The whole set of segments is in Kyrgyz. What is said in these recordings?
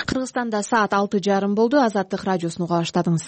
Кыргызстанда саат 6:30 болду. Азаттык радиосун уга баштадыңыз.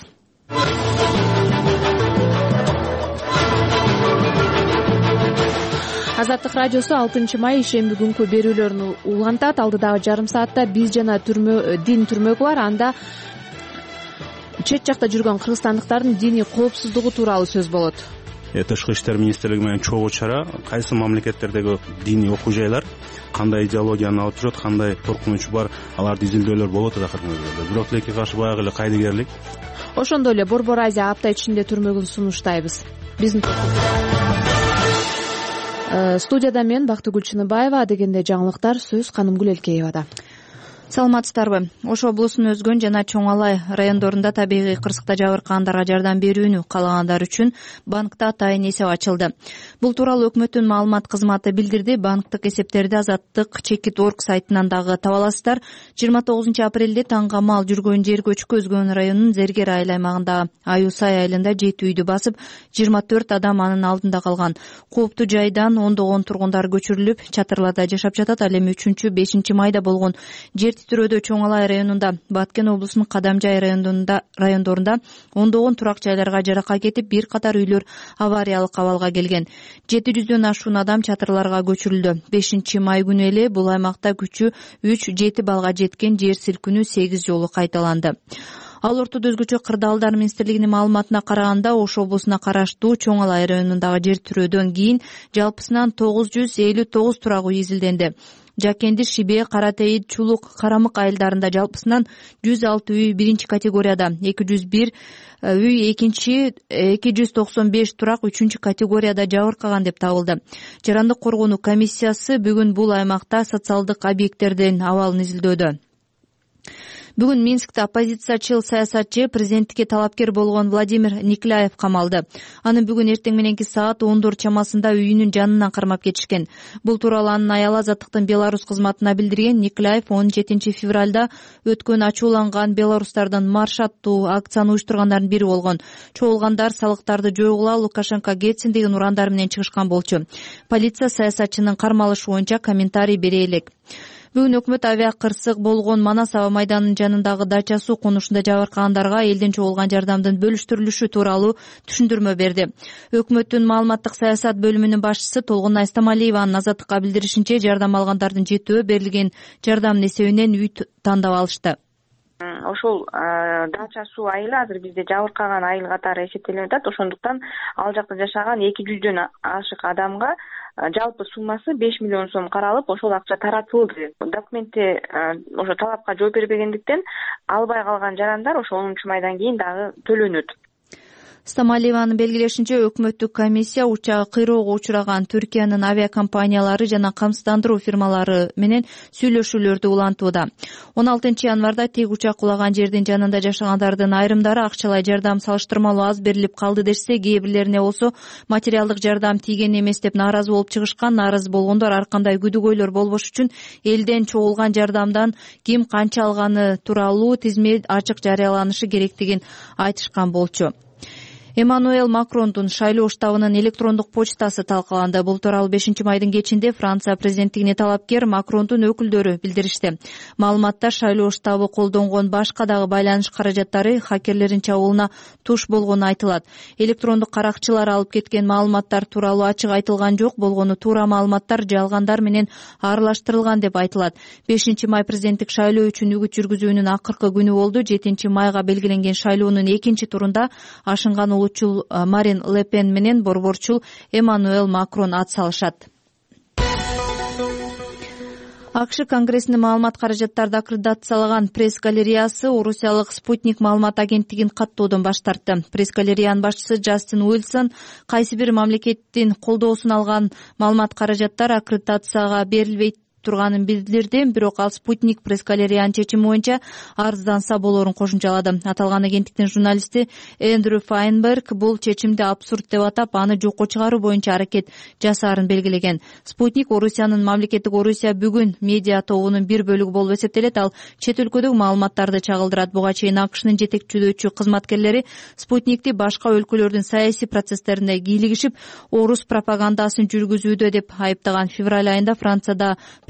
Азаттык радиосу 6 май ишемби күнкү берүүлөрүн улантат. Алдыдагы жарым саатта биз жана дин түрмөгү бар. Анда чет жакта жүргөн кыргызстандыктардын диний коопсуздугу тууралуу сөз болот. Тышкы иштер министрлиги менен чогуу чара кайсы мамлекеттердеги диний окуу жайлар кандай идеологияны алып жүрөт, кандай коркунуч бар, аларды изилдөөлөр болуп атат акыркы күндөрдө. Бирок тилекке каршы баягы эле кайдыгерлик. Ошондой эле Борбор Азия апта ичинде түрмөгүн сунуштайбыз. Биздин студияда мен Бактыгүл Чыныбаева, дегенде жаңылыктар сөз Канымгүл Элкеевада. Саламатсыздарбы? Ош облусунун Өзгөн жана Чоң Алай райондорунда табигый кырсыкта жабыркагандарга жардам берүүнү каалагандар үчүн банкта атайын эсеп ачылды. Бул тууралуу өкмөттүн маалымат кызматы билдирди. Банктык эсептерди Азаттык Чекит.org сайтынан дагы таба аласыздар. 29 апрелде таңга мал жүргөн жер көчкү Өзгөн районунун Зергер айыл аймагында Аюсай айылында 7 үйдү басып, 24 адам анын алдында калган. Кооптуу жайдан ондогон тургундар көчүрүлүп, чатырларда жашап жатат. Ал эми 3-5 майда болгон жер титирөөдө Чоң Алай районунда, Баткен облусунун Кадамжай райондорунда ондогон турак жайларга жаракат кетип, бир катар үйлөр авариялык абалга келген. 700дөн ашуун адам чатырларга көчүрүлдү. 5 май күнү эле бул аймакта күчү 3-7 балга жеткен жер силкинүү 8 жолу кайталанды. Ал ортодо өзгөчө кырдаалдар министрлигинин маалыматына караганда, Ош облусуна караштуу Чоң Алай районундагы жер тирөөдөн кийин жалпысынан 959 турак үй изилденди. Жакенди, Шибе, Каратейит, Чулук, Карамык айылдарында жалпысынан 106 үй биринчи категорияда, 201 үй экинчи, 295 турак үчүнчү категорияда жабыркаган деп табылды. Жарандык коргонуу комиссиясы бүгүн бул аймакта социалдык объекттердин абалын изилдөөдө. Бүгүн Минскте оппозициячыл саясатчы, президенттикке талапкер болгон Владимир Никляев камалды. Аны бүгүн эртең мененки саат 10 чамасында үйүнүн жанынан кармап кетишкен. Бул тууралуу анын аялы Азаттыктын Беларусь кызматына билдирген. Никляев 17 февралда өткөн ачууланган белорустардын марш аттуу акцияны уюштургандардын бири болгон. Чогулгандар салыктарды жойгула, Лукашенко кетсин деген урандар менен чыгышкан болчу. Полиция саясатчынын кармалышы боюнча комментарий бере элек. Бүгүн өкмөт авиа кырсык болгон Манас аба майданынын жанындагы дача суу конушунда жабыркагандарга элден чогулган жардамдын бөлүштүрүлүшү тууралуу түшүндүрмө берди. Өкмөттүн маалыматтык саясат бөлүмүнүн башчысы Толгунай Стамалиеванын Азаттыкка билдиришинче, жардам алгандардын жетөө берилген жардамдын эсебинен үй тандап алышты. Ошол дача суу айылы азыр бизде жабыркаган айыл катары эсептелип атат. Ошондуктан ал жакта жашаган 200дөн ашык адамга жалпы суммасы 5 миллион сом каралып, ошол акча таратылды. Документте ошо талапка жооп бербегендиктен албай калган жарандар ошо 10 майдан кийин дагы төлөнөт. Стамалиеванын белгилешинче, өкмөттүк комиссия учагы кыйроого учураган Түркиянын авиакомпаниялары жана камсыздандыруу фирмалары менен сүйлөшүүлөрдү улантууда. 16 январда тек учак кулаган жердин жанында жашагандардын айрымдары акчалай жардам салыштырмалуу аз берилип калды дешсе, кээ бирлерине болсо материалдык жардам тийген эмес деп нааразы болуп чыгышкан. Нааразы болгондор ар кандай күдүгөйлөр болбош үчүн элден чогулган жардамдан ким канча алганы тууралуу тизме ачык жарыяланышы керектигин айтышкан болчу. Эммануэл Макрондун шайлоо штабынын электрондук почтасы талкаланды. Бул тууралуу 5 майдын кечинде Франция президенттигине талапкер Макрондун өкүлдөрү билдиришти. Маалыматта шайлоо штабы колдонгон башка дагы байланыш каражаттары хакерлердин чабуулуна туш болгону айтылат. Электрондук каракчылар алып кеткен маалыматтар тууралуу ачык айтылган жок, болгону туура маалыматтар жалгандар менен аралаштырылган деп айтылат. 5 май президенттик шайлоо үчүн үгүт жүргүзүүнүн акыркы күнү болду. 7 майга белгиленген шайлоонун экинчи турунда ашынган улутчул Марин Ле Пен менен борборчул Эммануэл Макрон ат салышат. АКШ Конгрессинин маалымат каражаттарды аккредитациялаган пресс-галереясы Орусиялык Спутник маалымат агенттигин каттоодон баш тартты. Пресс-галереянын башчысы Джастин Уилсон кайсы бир мамлекеттин колдоосун алган маалымат каражаттар аккредитацияга берилбейт турганын билдирди. Бирок ал Спутник пресс-галереянын чечими боюнча арызданса болорун кошумчалады. Аталган агенттиктин журналисти Эндрю Файнберг бул чечимди абсурд деп атап, аны жокко чыгаруу боюнча аракет жасаарын белгилеген. Спутник Орусиянын мамлекеттик Орусия бүгүн медиа тобунун бир бөлүгү болуп эсептелет. Ал чет өлкөдөгү маалыматтарды чагылдырат. Буга чейин АКШнын жетекчилөөчү кызматкерлери Спутникти башка өлкөлөрдүн саясий процесстерине кийлигишип, орус пропагандасын жүргүзүүдө деп айыптаган. Февраль айында Францияда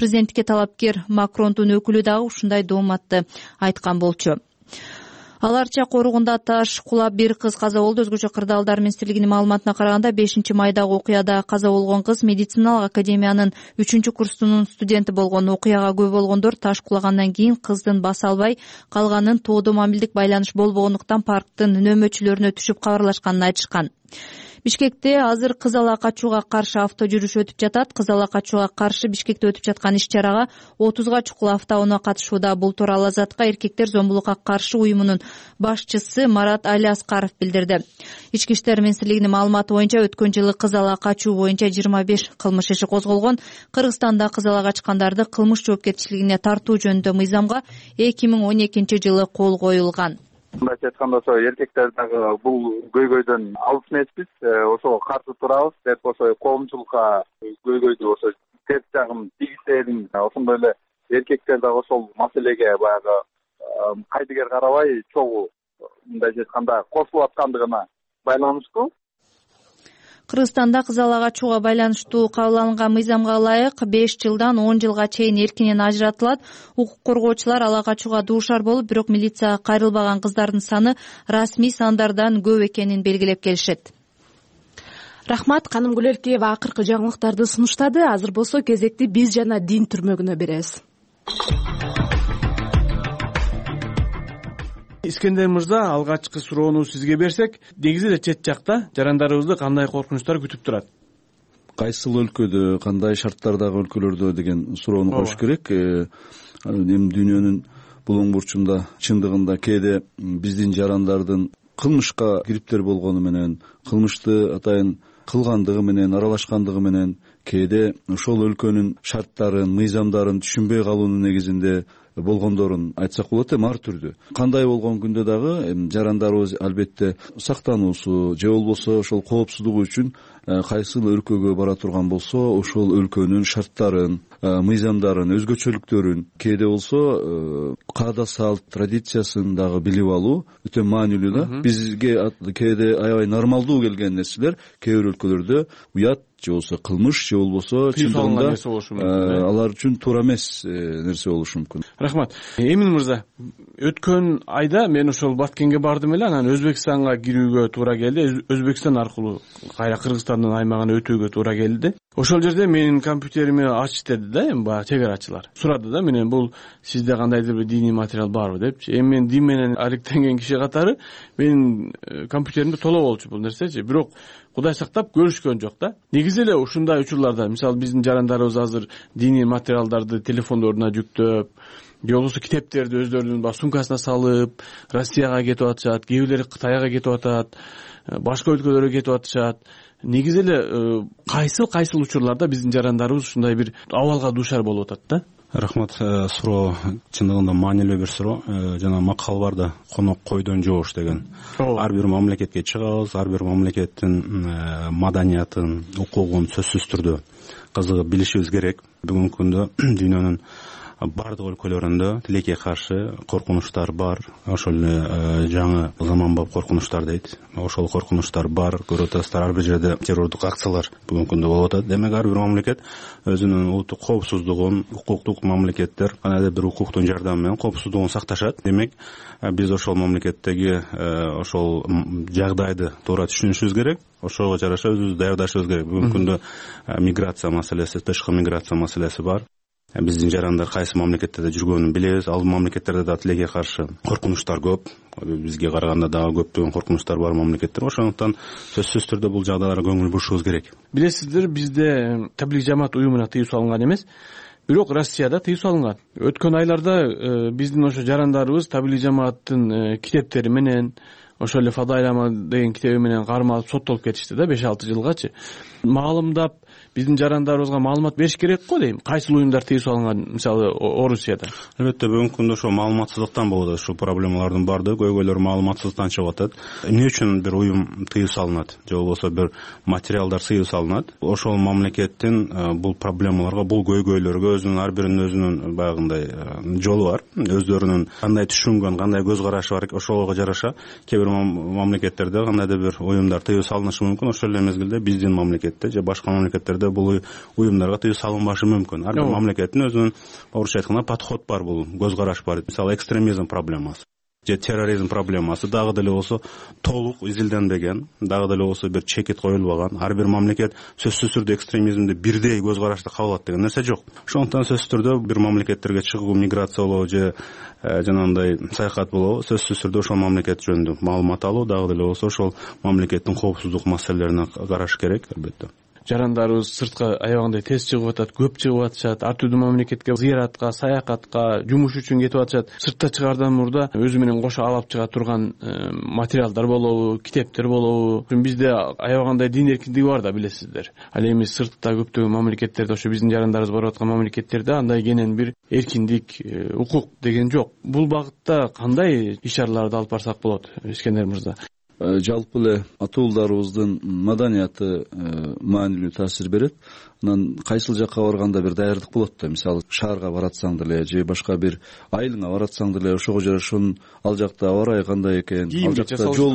президенттикке талапкер Макрондун өкүлү дагы ушундай дооматты айткан болчу. Ал Арча коругунда таш кулап бир кыз каза болду. Өзгөчө Кырдаалдар министрлигинин маалыматына караганда 5 майдагы окуяда каза болгон кыз медициналык академиянын 3-курсунун студенти болгон. Окуяга күбө болгондор таш кулагандан кийин кыздын баса албай калганын, тоодо мамилдик байланыш болбогондуктан парктын нөөмөчүлөрүнө түшүп кабарлашканын айтышкан. Бишкекте азыр кыз ала качууга каршы авто жүрүш өтүп жатат. Кыз ала качууга каршы Бишкекте өтүп жаткан иш-чарага 30га чукул автоунаа катышууда. Бул тууралуу Азатка эркектер зомбулукка каршы уюмунун башчысы Марат Алиаскаров билдирди. Ички иштер министрлигинин маалыматы боюнча өткөн жылы кыз ала качуу боюнча 25 кылмыш иши козголгон. Кыргызстанда кыз ала качкандарды кылмыш жоопкерчилигине тартуу жөнүндө мыйзамга 2012-жылы кол коюлган. Мындайча айтканда ошо эркектер дагы бул көйгөйдөн алыс эмеспиз, ошого каршы турабыз деп ошо коомчулукка көйгөйдү ошо терс жагын тийгизсең, ошондой эле эркектер дагы ошол маселеге баягы кайдыгер карабай чогуу мындайча айтканда кошулуп аткандыгына байланыштуу. Кыргызстанда кыз ала качууга байланыштуу кабыл алынган мыйзамга ылайык 5 жылдан 10 жылга чейин эркинен ажыратылат. Укук коргоочулар ала качууга дуушар болуп, бирок милицияга кайрылбаган кыздардын саны расмий сандардан көп экенин белгилеп келишет. Рахмат, Каным Гүлеркеева акыркы жаңылыктарды сунуштады. Азыр болсо кезекти биз жана дин түрмөгүнө беребиз. Искендер мырза, алгачкы суроону сизге берсек, негизи эле чет жакта жарандарыбызды кандай коркунучтар күтүп турат? Кайсыл өлкөдө, кандай шарттардагы өлкөлөрдө деген суроону коюш керек. Эми дүйнөнүн булуң бурчунда чындыгында кээде биздин жарандардын кылмышка кириптер болгону менен, кылмышты атайын кылгандыгы менен, аралашкандыгы менен кээде ошол өлкөнүн шарттарын, мыйзамдарын түшүнбөй калуунун негизинде болгондорун айтсак болот. Ар түрдүү кандай болгон күндө дагы жарандарыбыз албетте сактануусу же болбосо ошол коопсуздугу үчүн кайсыл өлкөгө бара турган болсо ошол өлкөнүн шарттарын, мыйзамдарын, өзгөчөлүктөрүн, кээде болсо каада салт, традициясын дагы билип алуу өтө маанилүү да. Бизге кээде аябай нормалдуу келген нерселер кээ бир өлкөлөрдө уят же болбосо кылмыш же болбосо чындыгында алар үчүн туура эмес нерсе болушу мүмкүн. Рахмат. Эмин мырза, өткөн айда мен ошол Баткенге бардым эле, анан Өзбекстанга кирүүгө туура келди. Өзбекстан аркылуу кайра Кыргызстандын аймагына өтүүгө туура келди. Ошол жерде менин компьютерими ач деди да, эми баягы чек-арачылар. Сурады да менен, бул сизде кандайдыр бир диний материал барбы депчи. Эми мен дин менен алектенген киши катары менин компьютеримде толо болчу бул нерсечи. Бирок Кудай сактап көрүшкөн жок да. Негизи эле ушундай учурларда, мисалы биздин жарандарыбыз азыр диний материалдарды телефондоруна жүктөп, же болбосо китептерди өздөрүнүн сумкасына салып Россияга кетип атышат, кээ бирлери Кытайга кетип атат, башка өлкөлөргө кетип атышат. Негизи эле кайсыл учурларда биздин жарандарыбыз ушундай бир абалга дуушар болуп атат да? Рахмат, суроо чындыгында маанилүү бир суроо. Жана макал бар да, конок койдон жоош деген. Ар бир мамлекетке чыгабыз, ар бир мамлекеттин маданиятын, укугун сөзсүз түрдө кызыгып билишибиз керек. Бүгүнкү күндө дүйнөнүн бардык өлкөлөрүндө тилекке каршы коркунучтар бар. Ошол эле жаңы заманбап коркунучтар дейт. Ошол коркунучтар бар. Көрүп атасыздар, ар бир жерде террордук акциялар бүгүнкү күндө болуп атат. Демек ар бир мамлекет өзүнүн улуттук коопсуздугун, укуктук мамлекеттер кандайдыр бир укуктун жардамы менен коопсуздугун сакташат. Демек биз ошол мамлекеттеги ошол жагдайды туура түшүнүшүбүз керек. Ошого жараша өзүбүздү даярдашыбыз керек. Бүгүнкү күндө миграция маселеси, тышкы миграция маселеси бар. Биздин жарандар кайсы мамлекеттерде жүргөнүн билебиз. Ал мамлекеттерде да тилекке каршы коркунучтар көп. Бизге караганда дагы көптөгөн коркунучтар бар мамлекеттер. Ошондуктан сөзсүз түрдө бул жагдайларга көңүл бурушубуз керек. Билесиздер, бизде Таблик жамаат уюмуна тыюу салынган эмес, бирок Россияда тыюу салынган. Өткөн айларда биздин ошо жарандарыбыз Таблик жамааттын китептери менен, ошол эле Фадайлама деген китеби менен кармалып соттолуп кетишти да 5-6 жылгачы. Маалымдап биздин жарандарыбызга маалымат бериш керек го дейм. Кайсыл уюмдар тыюу салынган, мисалы Орусияда? Албетте бүгүнкү күндө ошо маалыматсыздыктан болуп атат. Ушул проблемалардын баардыгы көйгөйлөр маалыматсыздыктан чыгып атат. Эмне үчүн бир уюм тыюу салынат же болбосо бир материалдар сыюу салынат? Ошол мамлекеттин бул проблемаларга, бул көйгөйлөргө өзүнүн ар биринин өзүнүн баягындай жолу бар. Өздөрүнүн кандай түшүнгөн, кандай көз карашы бар, ошого жараша кээ бир мамлекеттерде кандайдыр бир уюмдар тыюу салынышы мүмкүн. Ошол эле мезгилде биздин мамлекетте же башка мамлекеттерде мамлекеттерде бул уюмдарга тыюу салынбашы мүмкүн. Ар бир мамлекеттин өзүнүн орусча айтканда подход бар, бул көз караш бар. Мисалы экстремизм проблемасы же терроризм проблемасы дагы деле болсо толук изилденбеген, дагы деле болсо бир чекит коюлбаган. Ар бир мамлекет сөзсүз түрдө экстремизмди бирдей көз карашты кабыл алат деген нерсе жок. Ошондуктан сөзсүз түрдө бир мамлекеттерге чыгуу, миграция болобу же жанагындай саякат болобу, сөзсүз түрдө ошол мамлекет жөнүндө маалымат алуу, дагы деле болсо ошол мамлекеттин коопсуздук маселелерине караш керек албетте. Жарандарыбыз сыртка аябагандай тез чыгып атат, көп чыгып атышат, ар түрдүү мамлекетке зыяратка, саякатка, жумуш үчүн кетип атышат. Сыртта чыгардан мурда өзү менен кошо алып чыга турган материалдар болобу, китептер болобу. Бизде аябагандай дин эркиндиги бар да, билесиздер. Ал эми сыртта көптөгөн мамлекеттерде, ошо биздин жарандарыбыз барып аткан мамлекеттерде андай кенен бир эркиндик, укук деген жок. Бул багытта кандай иш-чараларды алып барсак болот, Искендер мырза? Жалпы эле атуулдарыбыздын маданияты маанилүү таасир берет. Анан кайсыл жакка барганда бир даярдык болот да. Мисалы шаарга баратсаң деле же башка бир айылыңа баратсаң деле ошого жараша ал жакта аба ырайы кандай экен, ал жакта жол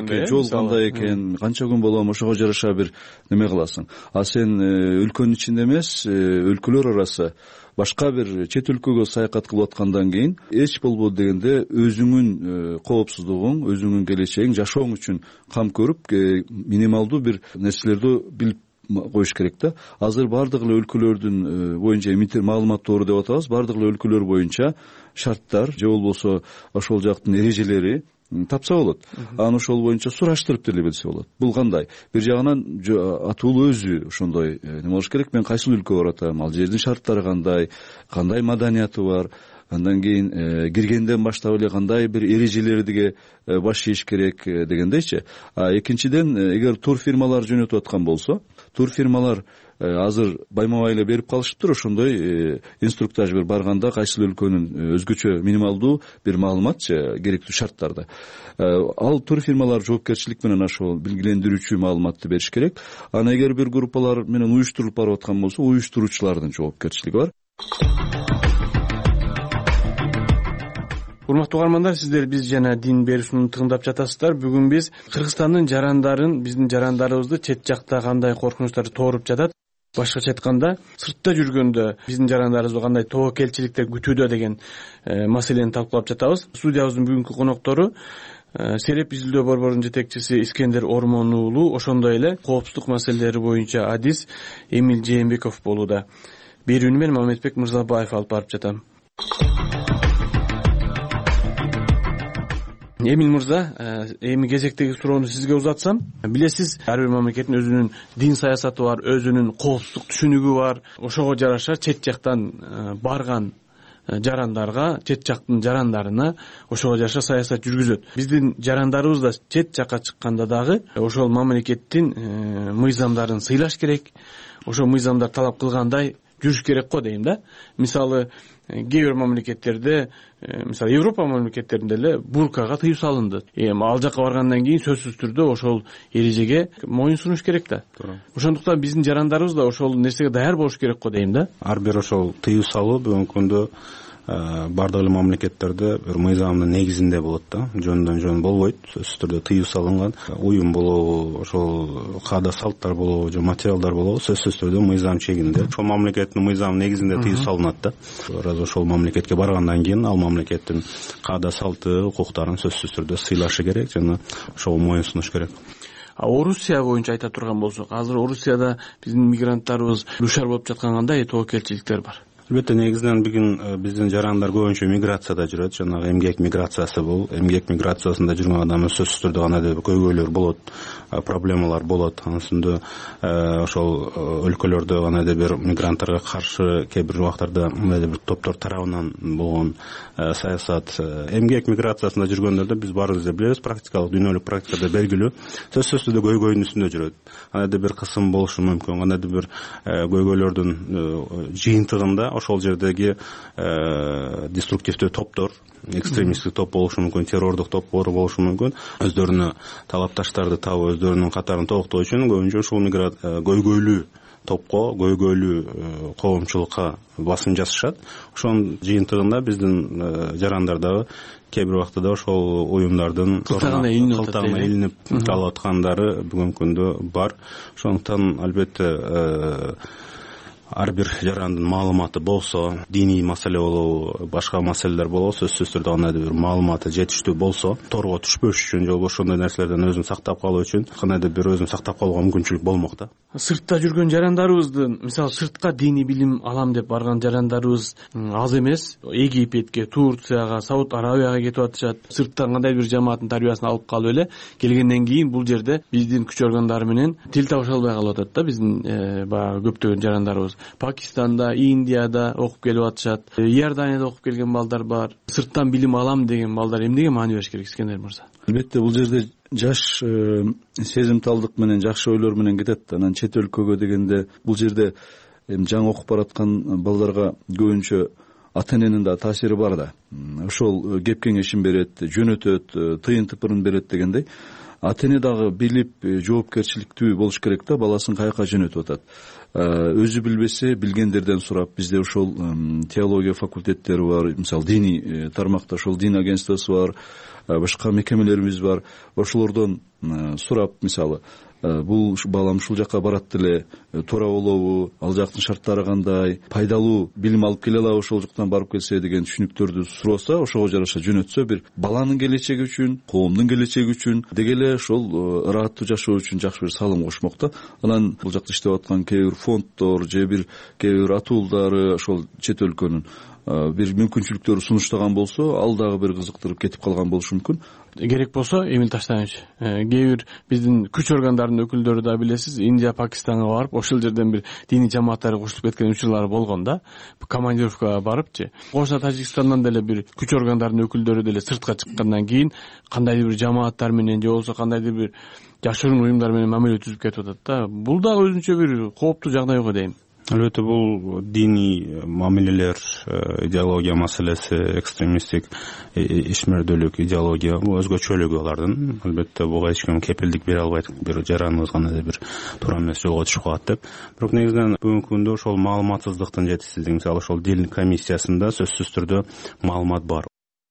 кандай экен, канча күн болом, ошого жараша бир неме кыласың. А сен өлкөнүн ичинде эмес, өлкөлөр арасы башка бир чет өлкөгө саякат кылып аткандан кийин эч болбоду дегенде өзүңүн коопсуздугуң, өзүңүн келечегиң, жашооң үчүн кам көрүп минималдуу бир нерселерди билип коюш керек да. Азыр бардык эле өлкөлөрдүн боюнча маалымат тоору деп атабыз, бардык эле өлкөлөр боюнча шарттар же болбосо ошол жактын эрежелери тапса болот. Аны ошол боюнча сураштырып деле билсе болот. Бул кандай? Бир жагынан атуу өзү ошондой неме болуш керек. Мен кайсыл өлкөгө баратам, ал жердин шарттары кандай маданияты бар, андан кийин киргенден баштап эле кандай бир эрежелерге баш ийиш керек дегендейчи. Экинчиден, эгер турфирмалар жөнөтүп аткан болсо, турфирмалар азыр байма-бай эле берип калышыптыр. Ошондой инструктаж бир барганда кайсыл өлкөнүн өзгөчө минималдуу бир маалыматчы керектүү шарттарды. Ал турфирмалар жоопкерчилик менен ошол билгилендирүүчү маалыматты бериш керек. Аны эгер бир группалар менен уюштурулуп барып аткан болсо, уюштуруучулардын жоопкерчилиги бар. Урматтуу угармандар, сиздер биз жана дин берүүсүн тыңдап жатасыздар. Бүгүн биз Кыргызстандын жарандарын, биздин жарандарыбызды чет жакта кандай коркунучтар тооруп жатат, башкача айтканда сыртта жүргөндө биздин жарандарыбызды кандай тобокелчиликтер күтүүдө деген маселени талкуулап жатабыз. Студиябыздын бүгүнкү коноктору Сереп изилдөө борборунун жетекчиси Искендер Ормон уулу, ошондой эле коопсуздук маселелери боюнча адис Эмил Жээнбеков болууда. Берүүнү мен Мамедбек Мырзабаев алып барып жатам. Эмил мырза, эми кезектеги суроону сизге узатсам, билесиз, ар бир мамлекеттин өзүнүн дин саясаты бар, өзүнүн коопсуздук түшүнүгү бар. Ошого жараша чет жактан барган жарандарга, чет жактын жарандарына ошого жараша саясат жүргүзөт. Биздин жарандарыбыз да чет жакка чыкканда дагы ошол мамлекеттин мыйзамдарын сыйлаш керек. Ошол мыйзамдар талап кылгандай жүрүш керек го дейм да. Мисалы, кээ бир мамлекеттерде, мисалы Европа мамлекеттеринде эле буркага тыюу салынды. Эми ал жакка баргандан кийин сөзсүз түрдө ошол эрежеге моюн сунуш керек да. Ошондуктан биздин жарандарыбыз да ошол нерсеге даяр болуш керек го дейм да. Ар бир ошол тыюу салуу бүгүнкү күндө бардык эле мамлекеттерде бир мыйзамдын негизинде болот да. Жөндөн жөн болбойт. Сөзсүз түрдө тыюу салынган уюм болобу, ошол каада салттар болобу же материалдар болобу, сөзсүз түрдө мыйзам чегинде. Ошол мамлекеттин мыйзамынын негизинде тыюу салынат да. Ошол мамлекетке баргандан кийин ал мамлекеттин каада салты, укуктарын сөзсүз түрдө сыйлашы керек жана ошого моюн сунуш керек. Орусия боюнча айта турган болсок, азыр Орусияда биздин мигранттарыбыз душар болуп жаткан кандай тобокелчиликтер бар? Албетте, негизинен бүгүн биздин жарандар көбүнчө миграцияда жүрөт. Жанагы эмгек миграциясы бул. Эмгек миграциясында жүргөн адамдын сөзсүз түрдө кандайдыр бир көйгөйлөр болот, проблемалар болот. Анын үстүндө ошол өлкөлөрдө кандайдыр бир мигранттарга каршы кээ бир убактарда мындайдыр бир топтор тарабынан болгон саясат. Эмгек миграциясында жүргөндөрдө биз баарыбыз да билебиз, практикалык, дүйнөлүк практикада белгилүү, сөзсүз түрдө көйгөйдүн үстүндө жүрөт. Кандайдыр бир кысым болушу мүмкүн, кандайдыр бир көйгөйлөрдүн жыйынтыгында ошол жердеги деструктивдүү топтор, экстремисттик топ болушу мүмкүн, террордук топ болушу мүмкүн. Өздөрүнө талапташтарды табып, өздөрүнүн катарын толуктоо үчүн көбүнчө ушул көйгөйлүү топко, көйгөйлүү коомчулукка басым жасашат. Ошонун жыйынтыгында биздин жарандар дагы кээ бир убактта ошол уюмдардын кылтагына илинип калып аткандары бүгүнкү күндө бар. Ошондуктан албетте ар бир жарандын маалыматы болсо, диний маселе болобу, башка маселелер болобу, сөзсүз түрдө кандайдыр бир маалыматы жетиштүү болсо, торго түшпөш үчүн же ошондой нерселерден өзүн сактап калуу үчүн кандайдыр бир өзүн сактап калууга мүмкүнчүлүк болмок да. Сыртта жүргөн жарандарыбыздын, мисалы сыртка диний билим алам деп барган жарандарыбыз аз эмес. Египетке, Турцияга, Сауд Арабияга кетип атышат. Сырттан кандайдыр бир жамааттын тарбиясын алып калып эле келгенден кийин бул жерде биздин күч органдары менен тил табыша албай калып атат да биздин баягы көптөгөн жарандарыбыз. Пакистанда, Индияда окуп келип атышат. Иорданияда окуп келген балдар бар. Сырттан билим алам деген балдар эмнеге маани бериш керек, Искендер мырза? Албетте бул жерде жаш сезимталдык менен, жакшы ойлор менен кетет. Анан чет өлкөгө дегенде бул жерде жаңы окуп бараткан балдарга көбүнчө ата эненин да таасири бар да. Ошол кеп кеңешин берет, жөнөтөт, тыйын тыпырын берет дегендей. Ата эне дагы билип, жоопкерчиликтүү болуш керек да, баласын каяка жөнөтүп атат. Өзү билбесе билгендерден сурап, бизде ошол теология факультеттери бар, мисалы диний тармакта ошол дин агентствосу бар, башка мекемелерибиз бар. Ошолордон сурап, мисалы бул балам ушул жака барат деле, туура болобу, ал жактын шарттары кандай, пайдалуу билим алып келе алабы ошол жактан барып келсе деген түшүнүктөрдү сураса, ошого жараша жөнөтсө, бир баланын келечеги үчүн, коомдун келечеги үчүн, деги эле ошол ыраттуу жашоо үчүн жакшы бир салым кошмок да. Анан бул жакта иштеп аткан кээ бир фонддор же бир кээ бир атуулдары ошол чет өлкөнүн бир мүмкүнчүлүктөрү сунуштаган болсо, ал дагы бир кызыктырып кетип калган болушу мүмкүн. Керек болсо Эмил Таштанович, кээ бир биздин күч органдарынын өкүлдөрү да билесиз, Индия, Пакистанга барып, ошол жерден бир диний жамааттарга кошулуп кеткен учурлары болгон да, командировкага барыпчы. Кошо Тажикстандан деле бир күч органдарынын өкүлдөрү деле сыртка чыккандан кийин кандайдыр бир жамааттар менен же болбосо кандайдыр бир жашыруун уюмдар менен мамиле түзүп кетип атат да. Бул дагы өзүнчө бир кооптуу жагдай го дейм. Албетте бул диний мамилелер, идеология маселеси, экстремисттик ишмердүүлүк идеология бул өзгөчөлүгү алардын. Албетте буга эч ким кепилдик бере албайт, бир жараныбыз кандайдыр бир туура эмес жолго түшүп калат деп. Бирок негизинен бүгүнкү күндө ошол маалыматсыздыктын жетишсиздиги, мисалы ошол дил комиссиясында сөзсүз түрдө маалымат бар.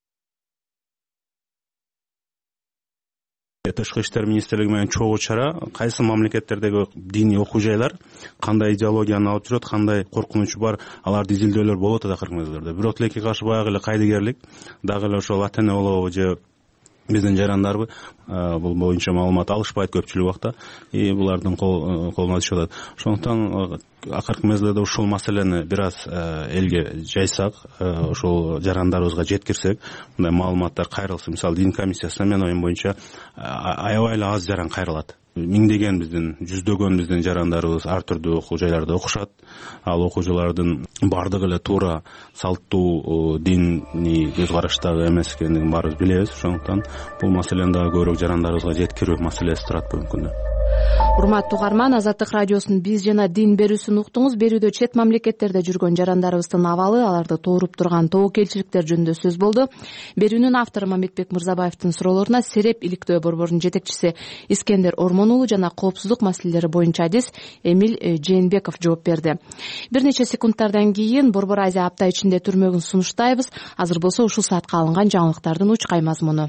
Тышкы иштер министрлиги менен чогуу чара кайсы мамлекеттердеги диний окуу жайлар кандай идеологияны алып жүрөт, кандай коркунучу бар, аларды изилдөөлөр болот акыркы мезгилдерде. Бирок тилекке каршы баягы эле кайдыгерлик, дагы эле ошол ата эне болобу же биздин жарандарбы бул боюнча маалымат алышпайт көпчүлүк убакта, булардын колуна түшүп атат. Ошондуктан акыркы мезгилде ушул маселени бир аз элге жайсак, ошол жарандарыбызга жеткирсек, мындай маалыматтар кайрылса, мисалы дин комиссиясына менин оюм боюнча аябай эле аз жаран кайрылат. Миңдеген биздин, жүздөгөн биздин жарандарыбыз ар түрдүү окуу жайларда окушат. Ал окуучулардын бардыгы эле туура салттуу диний көз караштагы эмес экендигин баарыбыз билебиз. Ошондуктан бул маселени дагы көбүрөөк жарандарыбызга жеткирүү маселеси турат бүгүнкү күндө. Урматтуу угарман, Азаттык радиосунун биз жана дин берүүсүн уктуңуз. Берүүдө чет мамлекеттерде жүргөн жарандарыбыздын абалы, аларды тууруп турган тобокелчиликтер жөнүндө сөз болду. Берүүнүн автору Мамедбек Мырзабаевдин суроолоруна Сереп иликтөө борборунун жетекчиси Искендер Ормон уулу жана коопсуздук маселелери боюнча адис Эмил Жээнбеков жооп берди. Бир нече секундтардан кийин Борбор Азия апта ичинде түрмөгүн сунуштайбыз. Азыр болсо ушул саатка алынган жаңылыктардын учкай мазмуну.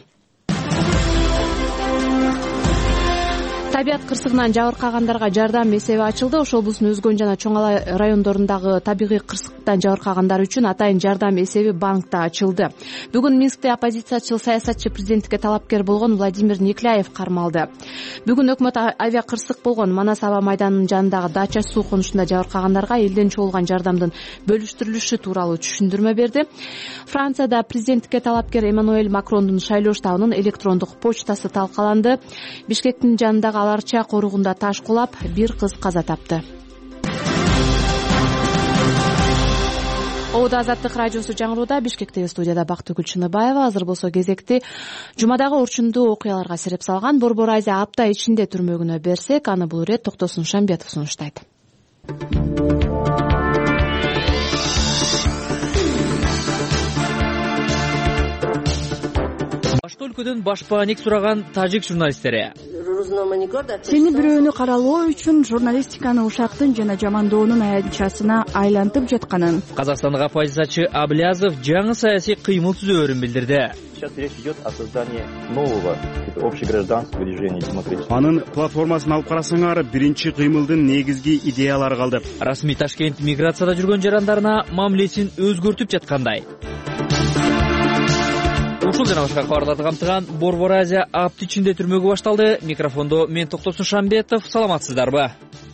Табият кырсыгынан жабыркагандарга жардам эсеби ачылды. Ош облусунун Өзгөн жана Чоң Алай райондорундагы табигый кырсыктан жабыркагандар үчүн атайын жардам эсеби банкта ачылды. Бүгүн Минскте оппозициячыл саясатчы президенттикке талапкер болгон Владимир Никляев кармалды. Бүгүн өкмөт авиа кырсык болгон Манас аба майданынын жанындагы дача суу конушунда жабыркагандарга элден чогулган жардамдын бөлүштүрүлүшү тууралуу түшүндүрмө берди. Францияда президенттикке талапкер Эммануэль Макрондун шайлоо штабынын электрондук почтасы талкаланды. Бишкектин жанындагы Аларча коругунда таш кулап, бир кыз каза тапты. Оуда Азаттык радиосу жаңырууда. Бишкектеги студияда Бактыгүл Чыныбаева. Азыр болсо кезекти жумадагы урчундуу окуяларга сереп салган Борбор Азия апта ичинде түрмөгүнө берсек, аны бул ирет Токтосун Шамбетов сунуштайт. Башка өлкөдөн баш пааник сураган тажик журналисттери. Сени бирөөнү каралоо үчүн журналистиканы ушактын жана жамандоонун аянтчасына айлантып жатканын, казакстандык оппозициячы Аблязов жаңы саясий кыймыл түзөөрүн билдирди. Сейчас речь идет о создании нового общегражданского движения демократии. Анын платформасын алып карасаңар, биринчи кыймылдын негизги идеялары калды. Расмий Ташкент миграцияда жүргөн жарандарына мамилесин өзгөртүп жаткандай. Ушул жана башка кабарларды камтыган Борбор Азия апт ичинде түрмөгө башталды. Микрофондо мен Токтосун Шамбетов. Саламатсыздарбы?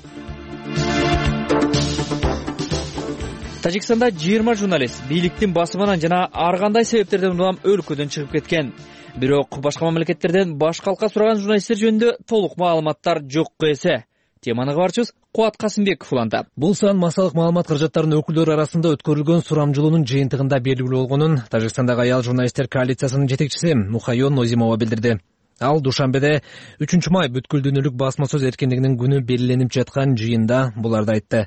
Тажикстанда 20 журналист бийликтин басымынан жана ар кандай себептерден улам өлкөдөн чыгып кеткен. Бирок башка мамлекеттерден баш калка сураган журналисттер жөнүндө толук маалыматтар жокко эсе. Теманы кабарчыбыз Кубат Касымбеков улантат. Бул сан массалык маалымат каражаттарынын өкүлдөрү арасында өткөрүлгөн сурамжылоонун жыйынтыгында белгилүү болгонун Тажикстандагы аял журналисттер коалициясынын жетекчиси Мухайо Нозимова билдирди. Ал Душанбеде 3 май бүткүл дүйнөлүк басма сөз эркиндигинин күнү белгиленип жаткан жыйында буларды айтты.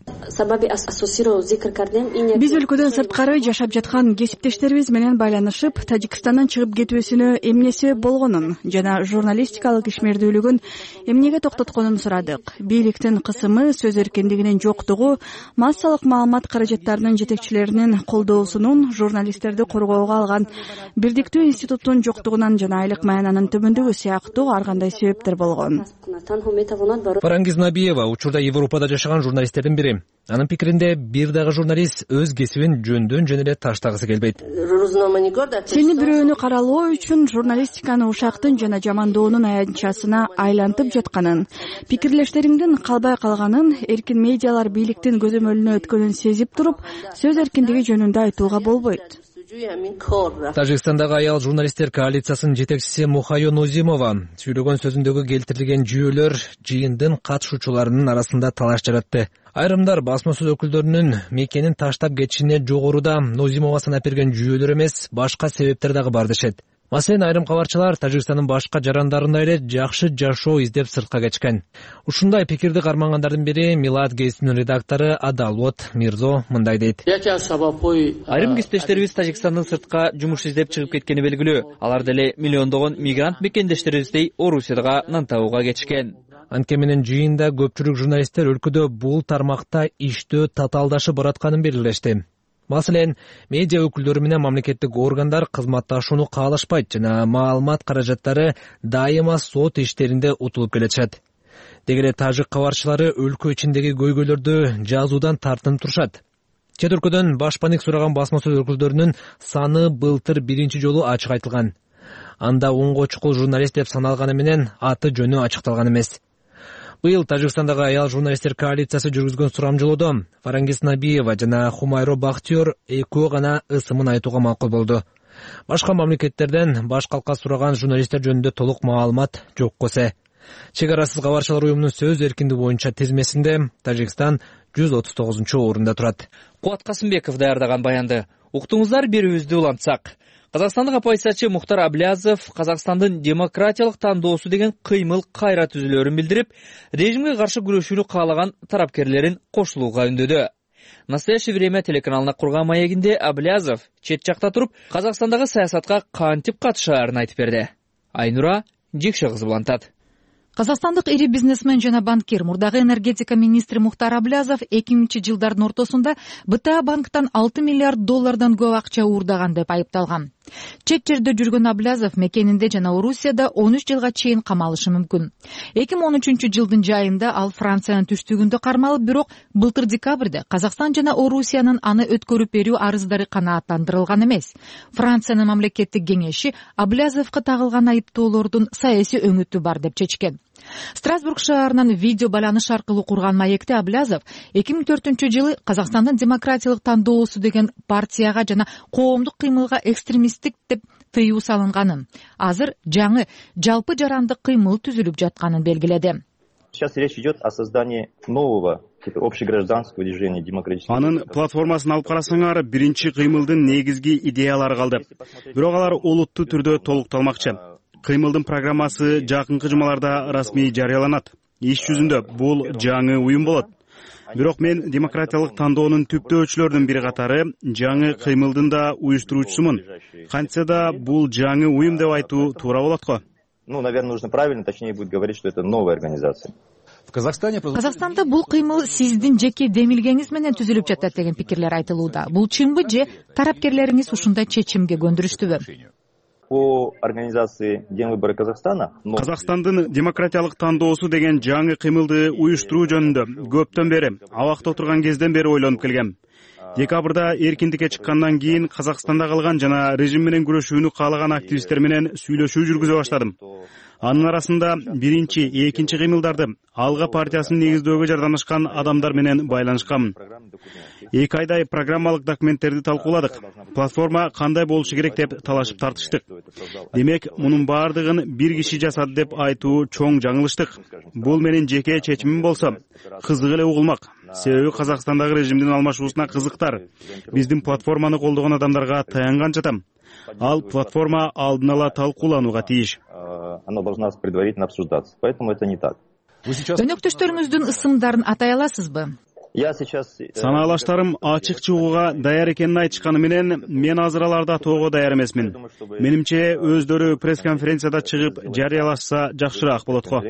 Биз өлкөдөн сырткары жашап жаткан кесиптештерибиз менен байланышып, Тажикстандан чыгып кетүүсүнө эмнеси болгонун жана журналистикалык ишмердүүлүгүн эмнеге токтотконун сурадык. Бийликтин кысымы, сөз эркиндигинин жоктугу, массалык маалымат каражаттарынын жетекчилеринин колдоосунун, журналисттерди коргоого алган бирдиктүү институттун жоктугунан жана айлык маянанын төмөндүгү сыяктуу ар кандай себептер болгон. Фарангиз Набиева учурда Европада жашаган журналисттердин бири. Анын пикиринде бир дагы журналист өз кесибин жөндөн жөн эле таштагысы келбейт. Сени бирөөнү каралоо үчүн журналистиканы ушактын жана жамандоонун аянтчасына айлантып жатканын, пикирлештериңдин калбай калганын, эркин медиалар бийликтин көзөмөлүнө өткөнүн сезип туруп, сөз эркиндиги жөнүндө айтууга болбойт. Тажикстандагы аял журналисттер коалициясынын жетекчиси Мухайо Нозимова сүйлөгөн сөзүндөгү келтирилген жүйөлөр жыйындын катышуучуларынын арасында талаш жаратты. Айрымдар басма сөз өкүлдөрүнүн мекенин таштап кетишине жогоруда Нозимова санап берген жүйөлөр эмес, башка себептер дагы бар дешет. Маселен, айрым кабарчылар Тажикстандын башка жарандарындай эле жакшы жашоо издеп сыртка кетишкен. Ушундай пикирди кармангандардын бири Милат гезитинин редактору Адалот Мирзо мындай дейт. Айрым кесиптештерибиз Тажикстандын сыртка жумуш издеп чыгып кеткени белгилүү. Алар деле миллиондогон мигрант мекендештерибиздей Орусияга нан табууга кетишкен. Анткени менен жыйында көпчүлүк журналисттер өлкөдө бул тармакта иштөө татаалдашып баратканын белгилешти. Маселен, медиа өкүлдөрү менен мамлекеттик органдар кызматташууну каалашпайт жана маалымат каражаттары дайыма сот иштеринде утулуп келатышат. Деги эле тажик кабарчылары өлкө ичиндеги көйгөйлөрдү жазуудан тартынып турушат. Чет өлкөдөн башпаник сураган басма сөз өкүлдөрүнүн саны былтыр биринчи жолу ачык айтылган. Анда онго чукул журналист деп саналганы менен аты жөнү ачыкталган эмес. Быйыл Тажикстандагы аял журналисттер коалициясы жүргүзгөн сурамжылоодо Фарангиз Набиева жана Хумайро Бахтиер экөө гана ысымын айтууга макул болду. Башка мамлекеттерден баш калка сураган журналисттер жөнүндө толук маалымат жокко эсе. Чек арасыз кабарчылар уюмунун сөз эркиндиги боюнча тизмесинде Тажикстан 139-орунда турат. Кубат Касымбеков даярдаган баянды уктуңуздар, берүүбүздү улантсак. Казакстандык оппозициячы Мухтар Аблязов Казакстандын демократиялык тандоосу деген кыймыл кайра түзүлөөрүн билдирип, режимге каршы күрөшүүнү каалаган тарапкерлерин кошулууга үндөдү. Настоящее время телеканалына курган маегинде Аблязов чет жакта туруп, Казакстандагы саясатка кантип катышаарын айтып берди. Айнура Жекше кызы улантат. Казакстандык ири бизнесмен жана банкир, мурдагы энергетика министри Мухтар Аблязов 2000-жылдардын ортосунда БТА банктан 6 миллиард доллардан көп акча уурдаган деп айыпталган. Чет жерде жүргөн Аблязов мекенинде жана Орусияда 13 жылга чейин камалышы мүмкүн. 2013-жылдын жайында ал Франциянын түштүгүндө кармалып, бирок былтыр декабрда Казакстан жана Орусиянын аны өткөрүп берүү арыздары канааттандырылган эмес. Франциянын мамлекеттик кеңеши Аблязовго тагылган айыптоолордун саясий өңүтү бар деп чечкен. Страсбург шаарынан видео байланыш аркылуу курган маекте Аблязов 2004-жылы Казакстандын демократиялык тандоосу деген партияга жана коомдук кыймылга экстремисттик деп тыюу салынганын, азыр жаңы жалпы жарандык кыймыл түзүлүп жатканын белгиледи. Сейчас речь идет о создании нового общегражданского движения демократического. Анын платформасын алып карасаңар, биринчи кыймылдын негизги идеялары калды. Бирок алар олуттуу түрдө толукталмакчы. Кыймылдын программасы жакынкы жумаларда расмий жарыяланат. Иш жүзүндө бул жаңы уюм болот. Бирок мен демократиялык тандоонун түптөөчүлөрүнүн бири катары жаңы кыймылдын да уюштуруучусумун. Кантса да бул жаңы уюм деп айтуу туура болот го. Наверное, нужно правильно, точнее будет говорить, что это новая организация. Казакстанда бул кыймыл сиздин жеке демилгеңиз менен түзүлүп жатат деген пикирлер айтылууда. Бул чынбы же тарапкерлериңиз ушундай чечимге көндүрүштүбү? По организации День выборы Казахстана. Казакстандын демократиялык тандоосу деген жаңы кыймылды уюштуруу жөнүндө көптөн бери, абакта отурган кезден бери ойлонуп келгем. Декабрда эркиндикке чыккандан кийин Казакстанда калган жана режим менен күрөшүүнү каалаган активисттер менен сүйлөшүү жүргүзө баштадым. Анын арасында биринчи, экинчи кыймылдарды Алга партиясын негиздөөгө жардамлашкан адамдар менен байланышкам. 2 айдай программалык документтерди талкууладык. Платформа кандай болушу керек деп талашып тартыштык. Демек, мунун баардыгын бир киши жасады деп айтуу чоң жаңылыштык. Бул менин жеке чечимим болсо, кызык эле угулмак. Себеби Казакстандагы режимдин алмашуусуна кызыктар. Биздин платформаны колдогон адамдарга таянган жатам. Ал платформа алдын ала талкууланууга тийиш. Она должна предварительно обсуждаться. Поэтому это не так. Өнөктөштөрүңүздүн ысымдарын атай аласызбы? Санаалаштарым ачык чыгууга даяр экенин айтышканы менен мен азыр аларды атоого даяр эмесмин. Менимче өздөрү пресс-конференцияда чыгып жарыялашса жакшыраак болот го.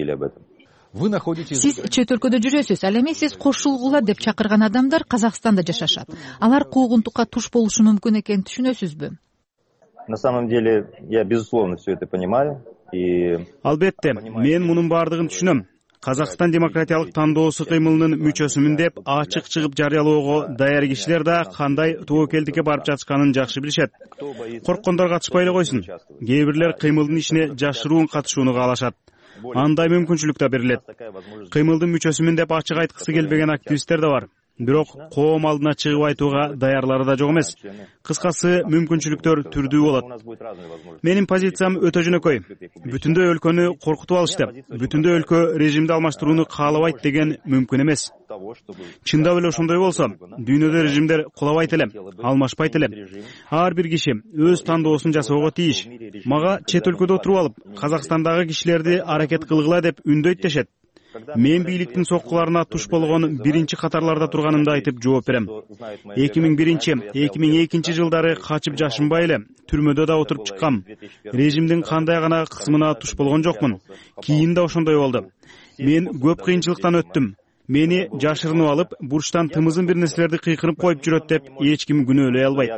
Сиз чет өлкөдө жүрөсүз, ал эми сиз кошулгула деп чакырган адамдар Казакстанда жашашат. Алар куугунтукка туш болушу мүмкүн экенин түшүнөсүзбү? На самом деле, я безусловно все это понимаю. Албетте, мен мунун баардыгын түшүнөм. Казакстан демократиялык тандоосу кыймылынын мүчөсүмүн деп ачык чыгып жарыялоого даяр кишилер да кандай тобокелдикке барып жатышканын жакшы билишет. Корккондор катышпай эле койсун. Кээ бирлер кыймылдын ишине жашыруун катышууну каалашат. Андай мүмкүнчүлүк да берилет. Кыймылдын мүчөсүмүн деп ачык айткысы келбеген активисттер да бар. Бирок коом алдына чыгып айтууга даярлары да жок эмес. Кыскасы, мүмкүнчүлүктөр түрдүү болот. Менин позициям өтө жөнөкөй. Бүтүндөй өлкөнү коркутуп алышты. Бүтүндөй өлкө режимди алмаштырууну каалабайт деген мүмкүн эмес. Чындап эле ошондой болсо, дүйнөдө режимдер кулабайт эле, алмашпайт эле. Ар бир киши өз тандоосун жасоого тийиш. Мага чет өлкөдө отуруп алып, Казакстандагы кишилерди аракет кылгыла деп үндөйт дешет. Мен бийликтин соккуларына туш болгон биринчи катарларда турганымды айтып жооп берем. 2001-2002 жылдары качып жашынбай эле түрмөдө да отуруп чыккам. Режимдин кандай гана кысымына туш болгон жокмун. Кийин да ошондой болду. Мен көп кыйынчылыктан өттүм. Мени жашырынып алып, бурчтан тымызын бир нерселерди кыйкырып коюп жүрөт деп эч ким күнөөлөй албайт.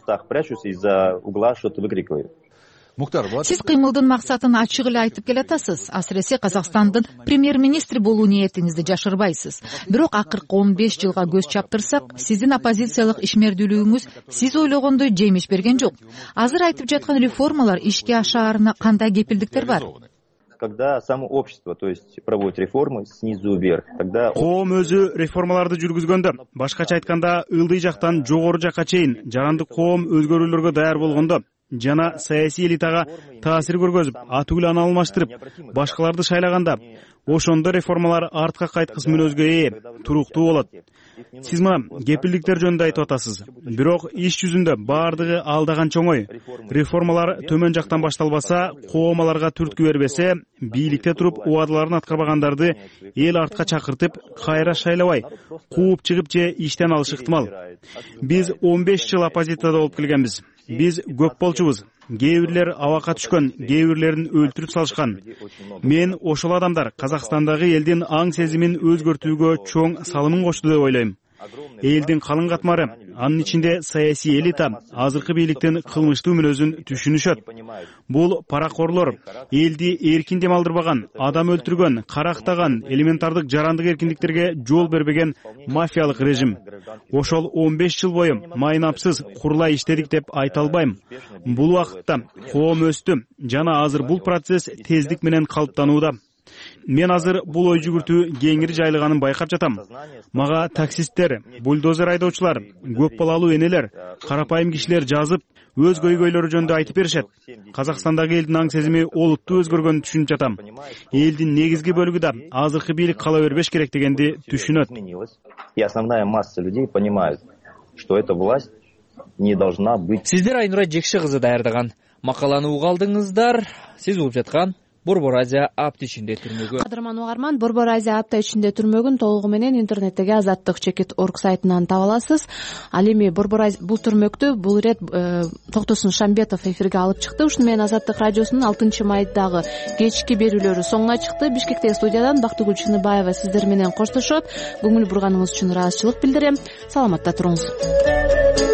Сиз кыймылдын максатын ачык эле айтып келатасыз. Асыресе Казакстандын премьер-министри болуу ниетиңизди жашырбайсыз. Бирок акыркы 15 жылга көз чаптырсак, сиздин оппозициялык ишмердүүлүгүңүз сиз ойлогондой жемиш берген жок. Азыр айтып жаткан реформалар ишке ашаарына кандай кепилдиктер бар? Когда само общество, то есть проводит реформы снизу вверх, тогда коом өзү реформаларды жүргүзгөндө, башкача айтканда, ылдый жактан жогору жакка чейин жарандык коом өзгөрүүлөргө даяр болгондо жана саясий элитага таасир көргөзүп, атүгүл аны алмаштырып, башкаларды шайлаганда, ошондо реформалар артка кайткыс мүнөзгө ээ, туруктуу болот. Сиз мына кепилдиктер жөнүндө айтып атасыз. Бирок иш жүзүндө баардыгы алдаганча оңой. Реформалар төмөн жактан башталбаса, коом аларга түрткү бербесе, бийликте туруп убадаларын аткарбагандарды эл артка чакыртып, кайра шайлабай, кууп чыгып же иштен алыш ыктымал. Биз 15 жыл оппозицияда болуп келгенбиз. Биз көп болчубуз. Кээ бирлер абакка түшкөн, кээ бирлерин өлтүрүп салышкан. Мен ошол адамдар Казакстандагы элдин аң сезимин өзгөртүүгө чоң салымын кошту деп ойлойм. Элдин калың катмары, анын ичинде саясий элита азыркы бийликтин кылмыштуу мүнөзүн түшүнүшөт. Бул паракорлор, элди эркин дем алдырбаган, адам өлтүргөн, карактаган, элементардык жарандык эркиндиктерге жол бербеген мафиялык режим. Ошол 15 жыл бою майнапсыз курулай иштедик деп айта албайм. Бул убакытта коом өстү жана азыр бул процесс тездик менен калыптанууда. Мен азыр бул ой жүгүртүү кеңири жайылганын байкап жатам. Мага таксисттер, бульдозер айдоочулар, көп балалуу энелер, карапайым кишилер жазып, өз көйгөйлөрү жөнүндө айтып беришет. Казакстандагы элдин аң сезими олуттуу өзгөргөнүн түшүнүп жатам. Элдин негизги бөлүгү да азыркы бийлик кала бербеш керек дегенди түшүнөт. И основная масса людей понимает, что эта власть не должна быть. Сиздер Айнура Жекши кызы даярдаган макаланы угу алдыңыздар. Сиз угуп жаткан Борбор Азия апта ичинде түрмөгө. Кадырман угарман, Борбор Азия апта ичинде түрмөгүн толугу менен интернеттеги Азаттык.org сайтынан таба аласыз. Ал эми бул түрмөктү бул ирет Токтосун Шамбетов эфирге алып чыкты. Ушуну менен Азаттык радиосунун 6 майдагы кечки берүүлөрү соңуна чыкты. Бишкектеги студиядан Бактыгүл Чыныбаева сиздер менен коштошот. Көңүл бурганыңыз үчүн ыраазычылык билдирем. Саламатта туруңуз.